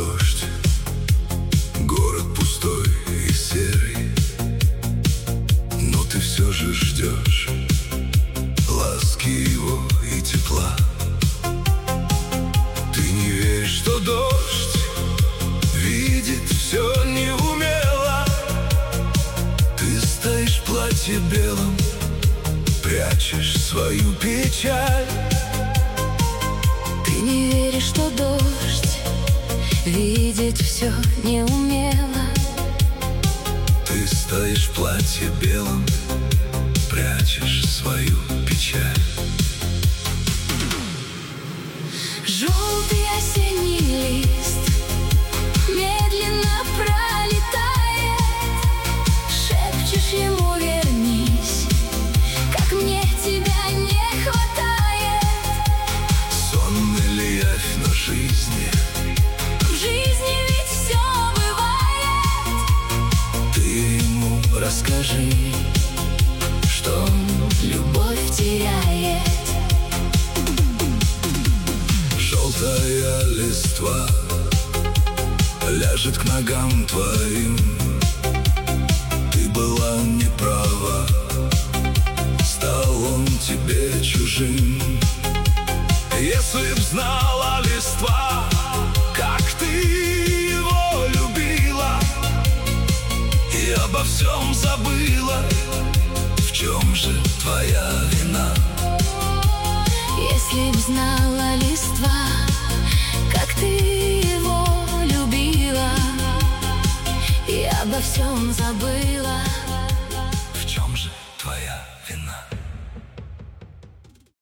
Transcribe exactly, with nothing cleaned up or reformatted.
дождь, город пустой и серый, но ты все же ждешь ласки его и тепла. Ты не веришь, что дождь видит все неумело. Ты стоишь в платье белом, прячешь свою печаль. Ты не веришь, что дождь видит все неумело. Ты стоишь в платье белом, прячешь свою печаль. Желтый осенний лист медленно пролетает. Шепчешь ему: вернись, как мне тебя не хватает. Сонный ли явь на жизни? В жизни ведь все бывает. Ты ему Расскажи, что любовь теряет. желтая листва ляжет к ногам твоим. Ты была не права, стал он тебе чужим. Если б знала листва, как ты его любила, и обо всем забыла, в чем же твоя вина? Если б знала листва, как ты его любила, и обо всем забыла,